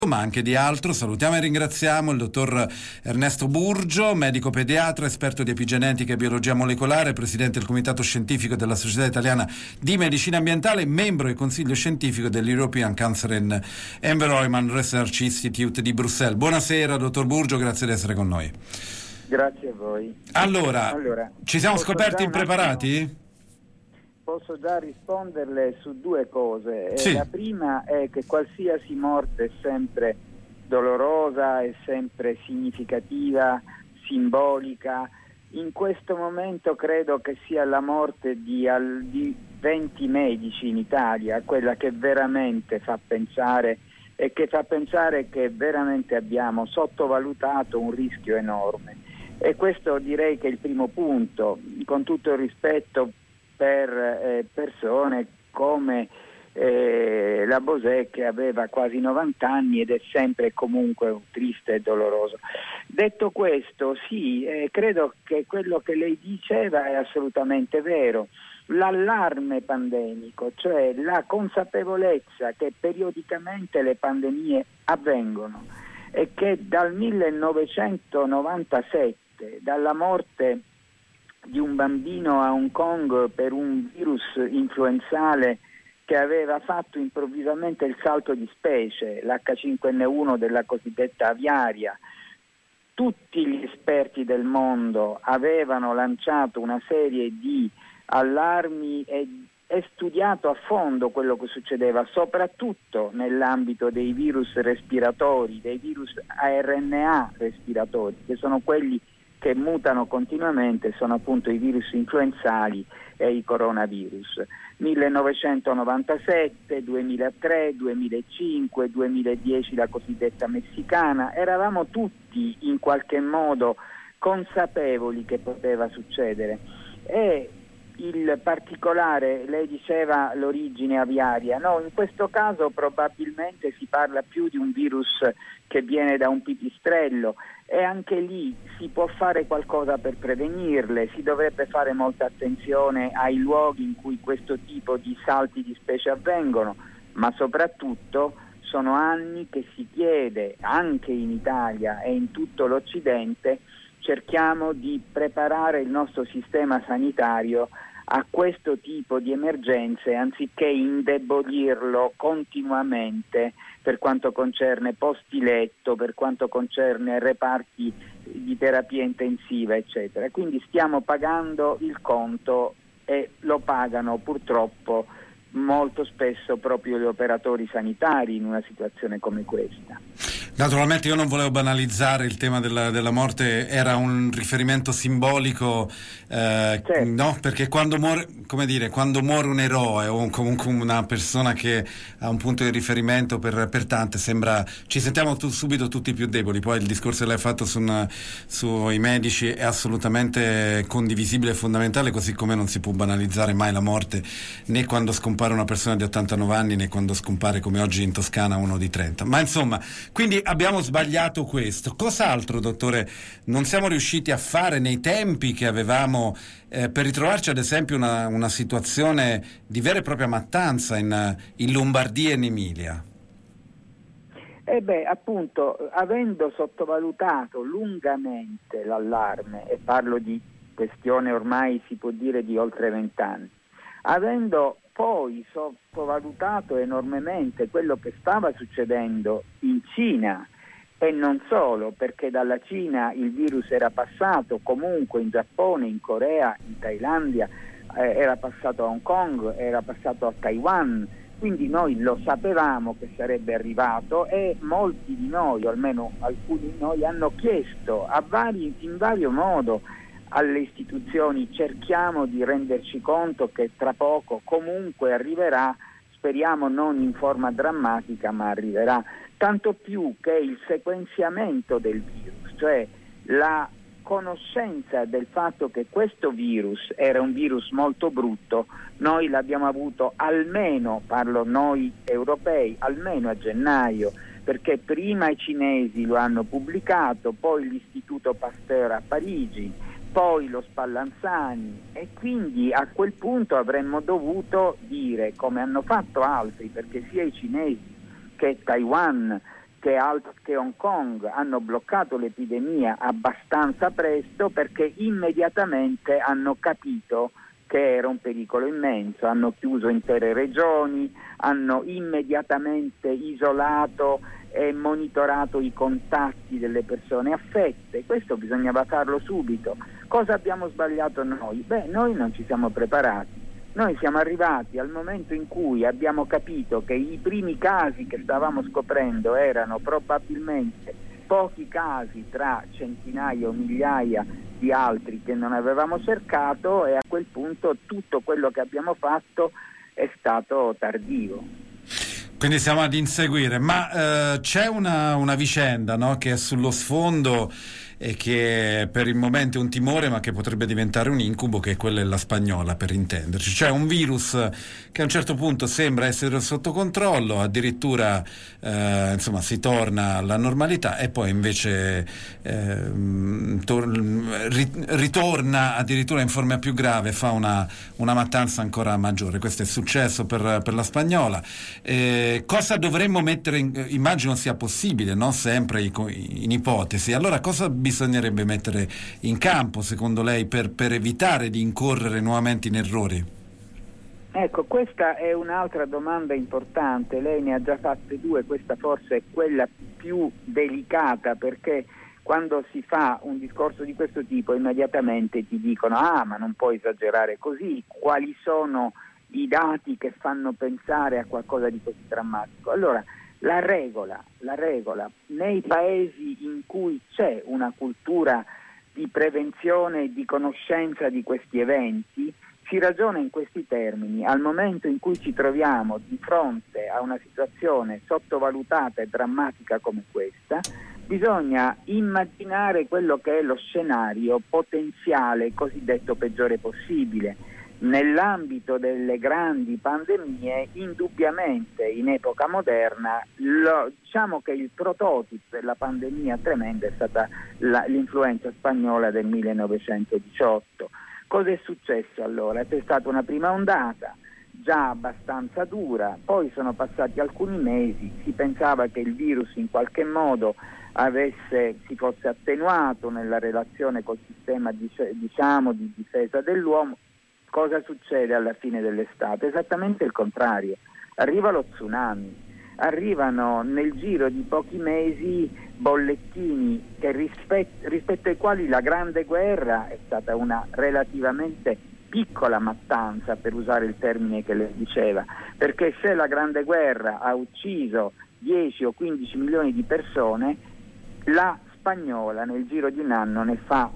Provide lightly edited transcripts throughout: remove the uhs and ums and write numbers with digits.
ma anche di altro. Salutiamo e ringraziamo il dottor Ernesto Burgio, medico pediatra, esperto di epigenetica e biologia molecolare, presidente del comitato scientifico della Società Italiana di Medicina Ambientale, membro del consiglio scientifico dell'European Cancer and Environment Research Institute di Bruxelles. Buonasera dottor Burgio, grazie di essere con noi. Grazie a voi. Allora ci siamo scoperti impreparati? Posso già risponderle su due cose. Sì. La prima è che qualsiasi morte è sempre dolorosa, è sempre significativa, simbolica. In questo momento credo che sia la morte di 20 medici in Italia quella che veramente fa pensare, e che fa pensare che veramente abbiamo sottovalutato un rischio enorme. E questo direi che è il primo punto, con tutto il rispetto per persone come la Bosè, che aveva quasi 90 anni ed è sempre e comunque triste e doloroso. Detto questo, sì, credo che quello che lei diceva è assolutamente vero. L'allarme pandemico, cioè la consapevolezza che periodicamente le pandemie avvengono e che dal 1997, dalla morte di un bambino a Hong Kong per un virus influenzale che aveva fatto improvvisamente il salto di specie, l'H5N1 della cosiddetta aviaria. Tutti gli esperti del mondo avevano lanciato una serie di allarmi e studiato a fondo quello che succedeva, soprattutto nell'ambito dei virus respiratori, dei virus a RNA respiratori, che sono quelli che mutano continuamente, sono appunto i virus influenzali e i coronavirus. 1997, 2003, 2005, 2010 la cosiddetta messicana, eravamo tutti in qualche modo consapevoli che poteva succedere. E il particolare, lei diceva l'origine aviaria, no, in questo caso probabilmente si parla più di un virus che viene da un pipistrello, e anche lì si può fare qualcosa per prevenirle, si dovrebbe fare molta attenzione ai luoghi in cui questo tipo di salti di specie avvengono, ma soprattutto sono anni che si chiede, anche in Italia e in tutto l'Occidente, cerchiamo di preparare il nostro sistema sanitario a questo tipo di emergenze anziché indebolirlo continuamente per quanto concerne posti letto, per quanto concerne reparti di terapia intensiva, eccetera. Quindi stiamo pagando il conto e lo pagano purtroppo molto spesso proprio gli operatori sanitari in una situazione come questa. Naturalmente io non volevo banalizzare il tema della morte, era un riferimento simbolico, Certo. no? Perché quando muore un eroe o comunque una persona che ha un punto di riferimento per tante, ci sentiamo subito tutti più deboli. Poi il discorso che lei ha fatto sui medici è assolutamente condivisibile e fondamentale, così come non si può banalizzare mai la morte, né quando scompare una persona di 89 anni né quando scompare, come oggi in Toscana, uno di 30. Ma insomma, quindi abbiamo sbagliato questo. Cos'altro, dottore, non siamo riusciti a fare nei tempi che avevamo per ritrovarci ad esempio una situazione di vera e propria mattanza in Lombardia e in Emilia? Appunto, avendo sottovalutato lungamente l'allarme, e parlo di questione ormai si può dire di oltre 20 anni, avendo poi sottovalutato enormemente quello che stava succedendo in Cina, e non solo, perché dalla Cina il virus era passato comunque in Giappone, in Corea, in Thailandia, era passato a Hong Kong, era passato a Taiwan, quindi noi lo sapevamo che sarebbe arrivato, e molti di noi, o almeno alcuni di noi, hanno chiesto in vario modo alle istituzioni: cerchiamo di renderci conto che tra poco comunque arriverà, speriamo non in forma drammatica, ma arriverà. Tanto più che il sequenziamento del virus, cioè la conoscenza del fatto che questo virus era un virus molto brutto, noi l'abbiamo avuto almeno, parlo noi europei, almeno a gennaio, perché prima i cinesi lo hanno pubblicato, poi l'Istituto Pasteur a Parigi, poi lo Spallanzani, e quindi a quel punto avremmo dovuto dire, come hanno fatto altri, perché sia i cinesi che Taiwan, che Hong Kong hanno bloccato l'epidemia abbastanza presto perché immediatamente hanno capito che era un pericolo immenso, hanno chiuso intere regioni, hanno immediatamente isolato e monitorato i contatti delle persone affette. Questo bisognava farlo subito. Cosa abbiamo sbagliato noi? Noi non ci siamo preparati. Noi siamo arrivati al momento in cui abbiamo capito che i primi casi che stavamo scoprendo erano probabilmente pochi casi tra centinaia o migliaia di altri che non avevamo cercato, e a quel punto tutto quello che abbiamo fatto è stato tardivo. Quindi siamo ad inseguire, ma c'è una vicenda, no, che è sullo sfondo e che per il momento è un timore ma che potrebbe diventare un incubo, che è quella della spagnola, per intenderci. C'è un virus che a un certo punto sembra essere sotto controllo, addirittura si torna alla normalità e poi invece ritorna addirittura in forma più grave, fa una mattanza ancora maggiore. Questo è successo per la spagnola. Cosa dovremmo mettere immagino sia possibile, no? Sempre in ipotesi. Allora cosa bisognerebbe mettere in campo secondo lei per evitare di incorrere nuovamente in errori? Ecco, questa è un'altra domanda importante, lei ne ha già fatte due, questa forse è quella più delicata, perché quando si fa un discorso di questo tipo immediatamente ti dicono ma non puoi esagerare così, quali sono i dati che fanno pensare a qualcosa di così drammatico. Allora, la regola nei paesi in cui c'è una cultura di prevenzione e di conoscenza di questi eventi, si ragiona in questi termini. Al momento in cui ci troviamo di fronte a una situazione sottovalutata e drammatica come questa, bisogna immaginare quello che è lo scenario potenziale cosiddetto peggiore possibile. Nell'ambito delle grandi pandemie, indubbiamente in epoca moderna, diciamo che il prototipo della pandemia tremenda è stata l'influenza spagnola del 1918. Cosa è successo allora? C'è stata una prima ondata già abbastanza dura, poi sono passati alcuni mesi, si pensava che il virus in qualche modo si fosse attenuato nella relazione col sistema di difesa dell'uomo. Cosa succede alla fine dell'estate? Esattamente il contrario. Arriva lo tsunami, arrivano nel giro di pochi mesi bollettini che rispetto ai quali la Grande Guerra è stata una relativamente piccola mattanza, per usare il termine che lei diceva, perché se la Grande Guerra ha ucciso 10 o 15 milioni di persone, la spagnola nel giro di un anno ne fa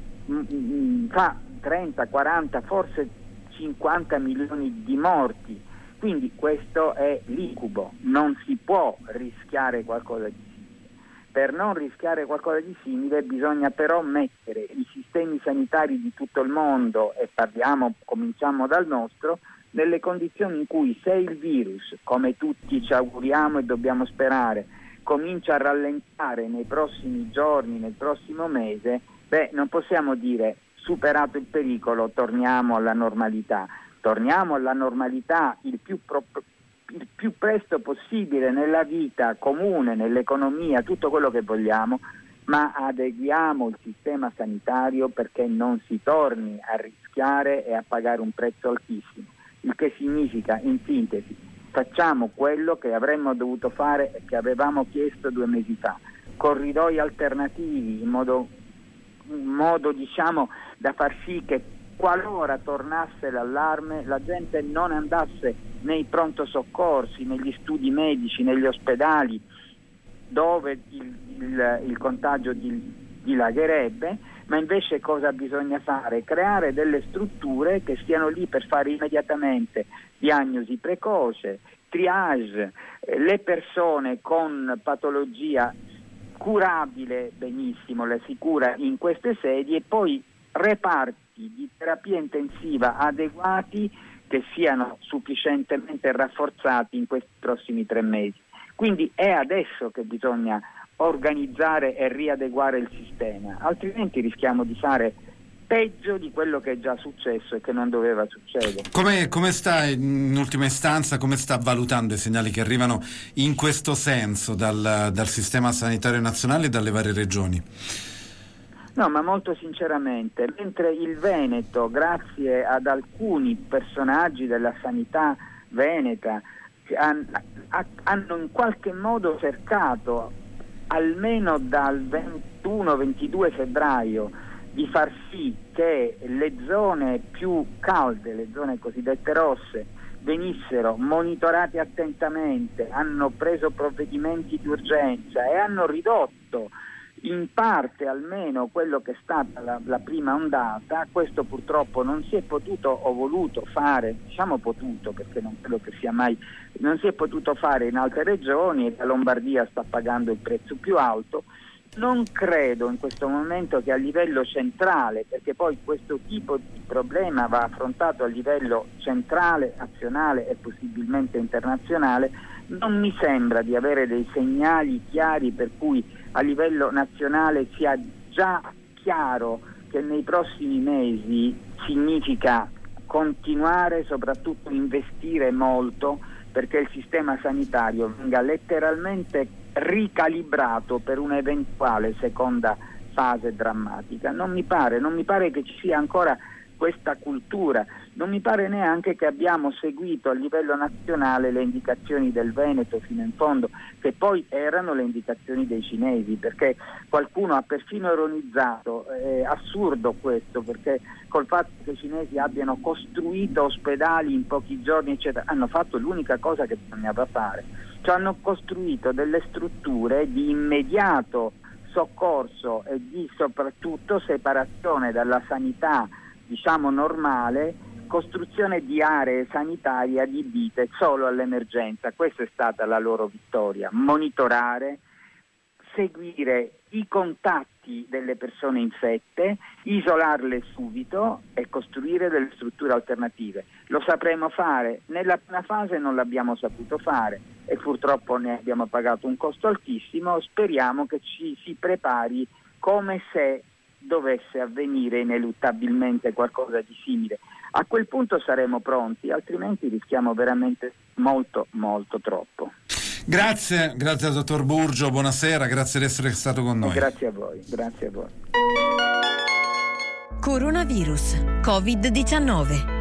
30, 40, forse 50 milioni di morti. Quindi questo è l'incubo, non si può rischiare qualcosa di simile. Per non rischiare qualcosa di simile bisogna però mettere i sistemi sanitari di tutto il mondo, e cominciamo dal nostro, nelle condizioni in cui, se il virus, come tutti ci auguriamo e dobbiamo sperare, comincia a rallentare nei prossimi giorni, nel prossimo mese, non possiamo dire superato il pericolo, torniamo alla normalità. Torniamo alla normalità il più presto possibile nella vita comune, nell'economia, tutto quello che vogliamo, ma adeguiamo il sistema sanitario perché non si torni a rischiare e a pagare un prezzo altissimo. Il che significa, in sintesi, facciamo quello che avremmo dovuto fare e che avevamo chiesto 2 mesi fa. Corridoi alternativi in modo da far sì che qualora tornasse l'allarme la gente non andasse nei pronto soccorsi, negli studi medici, negli ospedali dove il contagio dilagherebbe, ma invece cosa bisogna fare? Creare delle strutture che stiano lì per fare immediatamente diagnosi precoce, triage, le persone con patologia curabile benissimo, le si cura in queste sedi, e poi reparti di terapia intensiva adeguati che siano sufficientemente rafforzati in questi prossimi 3 mesi. Quindi è adesso che bisogna organizzare e riadeguare il sistema, altrimenti rischiamo di fare peggio di quello che è già successo e che non doveva succedere. Come sta, in ultima istanza, come sta valutando i segnali che arrivano in questo senso dal sistema sanitario nazionale e dalle varie regioni? No, ma molto sinceramente, mentre il Veneto, grazie ad alcuni personaggi della sanità veneta, hanno in qualche modo cercato, almeno dal 21-22 febbraio, di far sì che le zone più calde, le zone cosiddette rosse, venissero monitorate attentamente, hanno preso provvedimenti di urgenza e hanno ridotto in parte almeno quello che è stata la prima ondata. Questo purtroppo non si è potuto o voluto fare, diciamo potuto perché non credo che sia mai, non si è potuto fare in altre regioni e la Lombardia sta pagando il prezzo più alto. Non credo in questo momento che a livello centrale, perché poi questo tipo di problema va affrontato a livello centrale, nazionale e possibilmente internazionale, non mi sembra di avere dei segnali chiari per cui a livello nazionale sia già chiaro che nei prossimi mesi significa continuare, soprattutto investire molto perché il sistema sanitario venga letteralmente ricalibrato per un'eventuale seconda fase drammatica. Non mi pare che ci sia ancora questa cultura, non mi pare neanche che abbiamo seguito a livello nazionale le indicazioni del Veneto fino in fondo, che poi erano le indicazioni dei cinesi, perché qualcuno ha perfino ironizzato, è assurdo questo, perché col fatto che i cinesi abbiano costruito ospedali in pochi giorni eccetera, hanno fatto l'unica cosa che bisognava fare, cioè hanno costruito delle strutture di immediato soccorso e di soprattutto separazione dalla sanità diciamo normale, costruzione di aree sanitarie adibite solo all'emergenza. Questa è stata la loro vittoria: monitorare, seguire i contatti delle persone infette, isolarle subito e costruire delle strutture alternative. Lo sapremo fare, nella prima fase non l'abbiamo saputo fare e purtroppo ne abbiamo pagato un costo altissimo. Speriamo che ci si prepari come se dovesse avvenire ineluttabilmente qualcosa di simile. A quel punto saremo pronti, altrimenti rischiamo veramente molto troppo. Grazie al dottor Burgio, buonasera, grazie di essere stato con noi. Grazie a voi. Coronavirus, Covid-19.